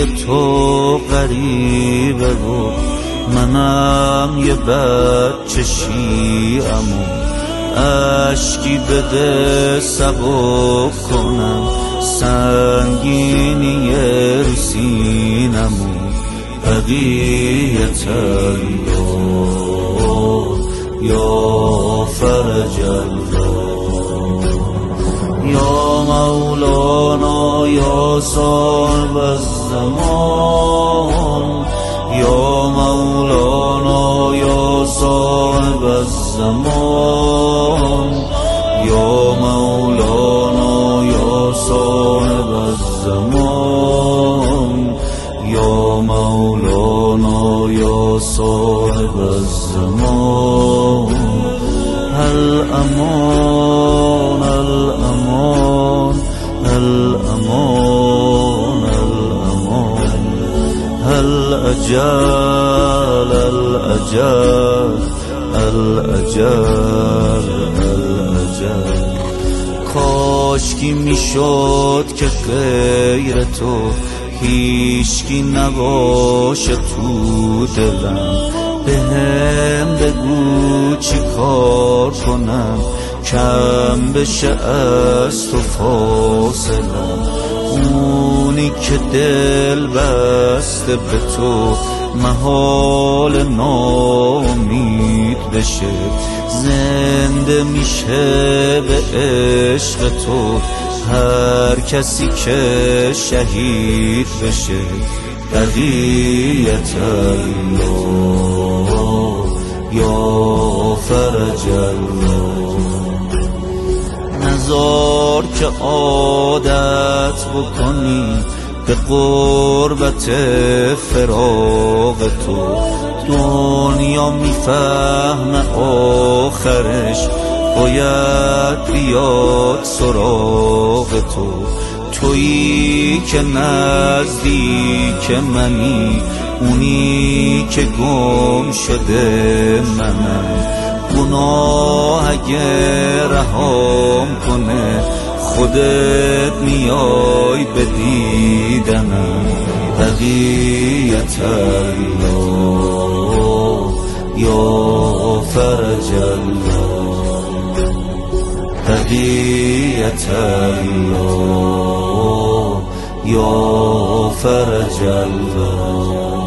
تو غریبه و منم یه بچه شیعم و اشکی بده سبک کنم سنگینی رو سینم و بقیت الله یا فرج الله یا مولانا یا صاحب الزمان یا مولانا یا صاحب الزمان یا مولانا یا صاحب الزمان یا مولانا یا صاحب الزمان الامان الامان الامان الامان الاجل الاجل الاجل الاجل کاشکی میشد که غیر تو هیچکی نباشه تو دلم بهم بگو چی کار کنم کم بشه از تو فاصلم اونی که دل بسته به تو محال ناامید بشه زنده میشه به عشق تو هر کسی که شهید بشه بقیت الله یا فرج الله نذار که عادت بکنی به قربت فراق تو دنیا میفهمه آخرش باید بیاد سراغ تو تویی که نزدیک منی اونی که گم شده منم گناه اگه رهام کنه خودت میای به دیدنم بقیت الله یا فرج الله بقیت الله یا فرج الله